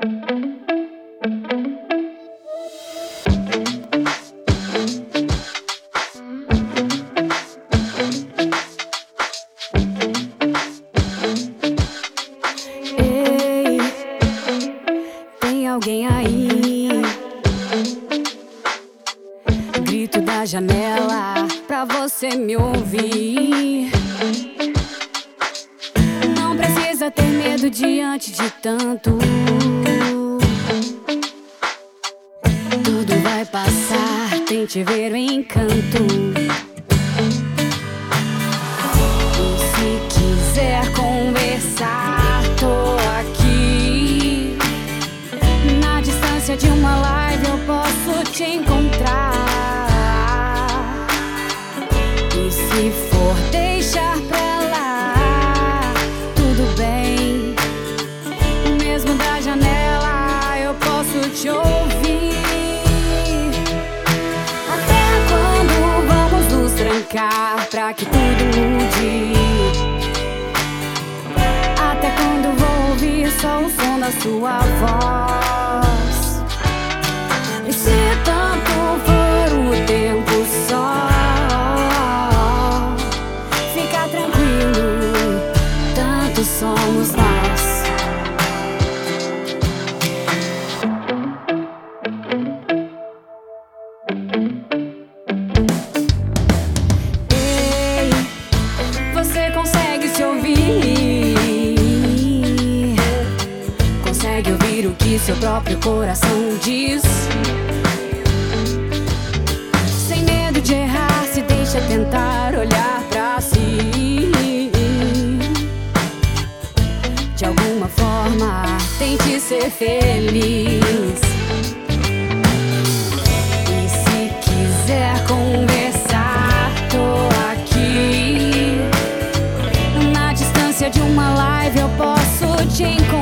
Ei, tem alguém aí? Grito da janela pra você me ouvir. Não precisa ter medo diante de tanto. Tudo vai passar, tente ver o encanto. E se quiser conversar, tô aqui. Na distância de uma live eu posso te encontrar. E se for deixar pra lá, tudo bem. Mesmo da janela eu posso te ouvir. Até quando vamos nos trancar pra que tudo mude? Até quando vou ouvir só o som da sua voz? E se tanto for o tempo só, fica tranquilo, tanto somos nós. Ei, você consegue se ouvir? Consegue ouvir o que seu próprio coração diz? Sem medo de errar, se deixa tentar olhar pra si. De alguma forma, tente ser feliz. E se quiser conversar, tô aqui. Na distância de uma live eu posso te encontrar.